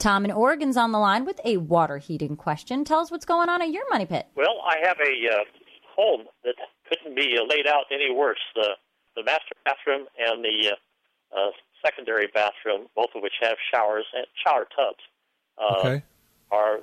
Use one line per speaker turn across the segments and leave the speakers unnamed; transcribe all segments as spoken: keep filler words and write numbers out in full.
Tom in Oregon's on the line with a water heating question. Tell us what's going on at your money pit.
Well, I have a uh, home that couldn't be uh, laid out any worse. The the master bathroom and the uh, uh, secondary bathroom, both of which have showers and shower tubs, uh,
okay.
are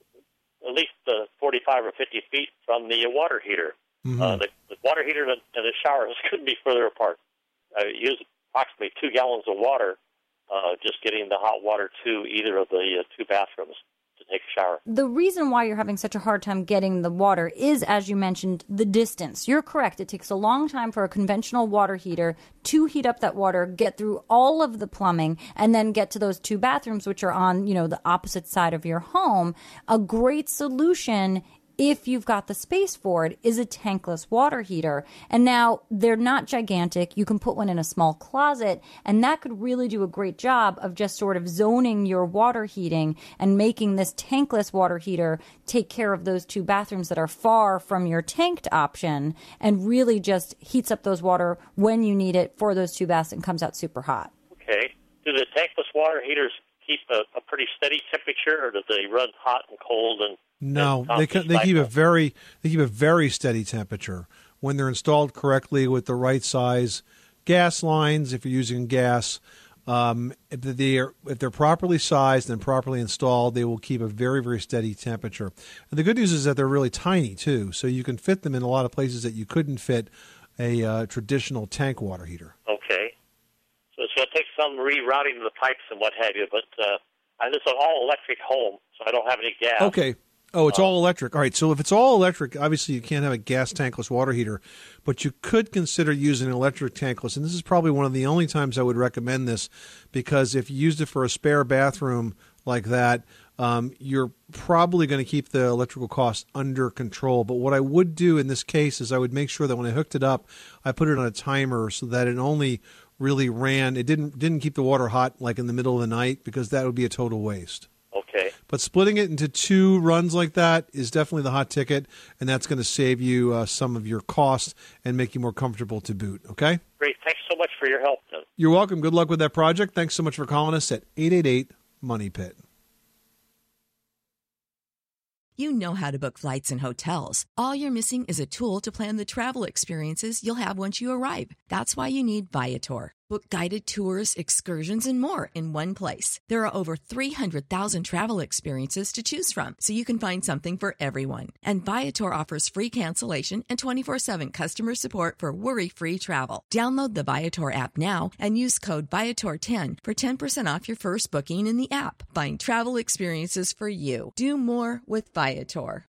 at least uh, forty-five or fifty feet from the water heater. Mm-hmm. Uh, the, the water heater and the showers couldn't be further apart. I use approximately two gallons of water uh, just getting the hot water to either of the uh, two bathrooms to take a shower.
The reason why you're having such a hard time getting the water is, as you mentioned, the distance. You're correct. It takes a long time for a conventional water heater to heat up that water, get through all of the plumbing, and then get to those two bathrooms, which are on, you know, the opposite side of your home. A great solution, if you've got the space for it, is a tankless water heater. And now they're not gigantic. You can put one in a small closet, and that could really do a great job of just sort of zoning your water heating and making this tankless water heater take care of those two bathrooms that are far from your tanked option and really just heats up those water when you need it for those two baths and comes out super hot.
Okay. Do the tankless water heaters keep a, a pretty steady temperature, or do they run hot and cold and
No, they they keep a very they keep a very steady temperature when they're installed correctly with the right size gas lines. If you're using gas, um, if they're if they're properly sized and properly installed, they will keep a very very steady temperature. And the good news is that they're really tiny too, so you can fit them in a lot of places that you couldn't fit a uh, traditional tank water heater.
Okay, so it's going to take some rerouting of the pipes and what have you, but uh, and it's an all electric home, so I don't have any gas.
Okay. Oh, it's all electric. All right, so if it's all electric, obviously you can't have a gas tankless water heater, but you could consider using an electric tankless, and this is probably one of the only times I would recommend this, because if you used it for a spare bathroom like that, um, you're probably going to keep the electrical costs under control. But what I would do in this case is I would make sure that when I hooked it up, I put it on a timer so that it only really ran, it didn't didn't keep the water hot like in the middle of the night, because that would be a total waste.
Okay.
But splitting it into two runs like that is definitely the hot ticket, and that's going to save you uh, some of your costs and make you more comfortable to boot, okay?
Great. Thanks so much for your help, then.
You're welcome. Good luck with that project. Thanks so much for calling us at eight eight eight, money pit.
You know how to book flights and hotels. All you're missing is a tool to plan the travel experiences you'll have once you arrive. That's why you need Viator. Book guided tours, excursions, and more in one place. There are over three hundred thousand travel experiences to choose from, so you can find something for everyone. And Viator offers free cancellation and twenty-four seven customer support for worry-free travel. Download the Viator app now and use code Viator ten for ten percent off your first booking in the app. Find travel experiences for you. Do more with Viator.